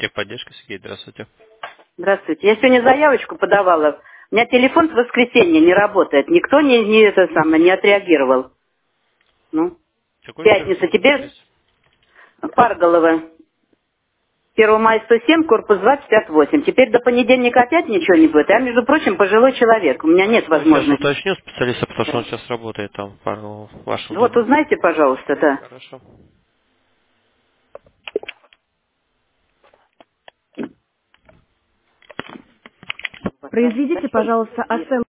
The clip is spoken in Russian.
Техподдержка, Сергей, здравствуйте. Здравствуйте. Я сегодня заявочку подавала. У меня телефон в воскресенье не работает. Никто не отреагировал. Ну, Какой еще раз пятница. ваш адрес? Теперь Парголова. 1 мая 107, корпус 258. Теперь до понедельника опять ничего не будет. Я, между прочим, пожилой человек. У меня нет Ну, сейчас возможности. уточню специалиста, потому что он Да. сейчас работает там по вашему Вот дому. узнайте, пожалуйста, да. Хорошо. Произведите, пожалуйста,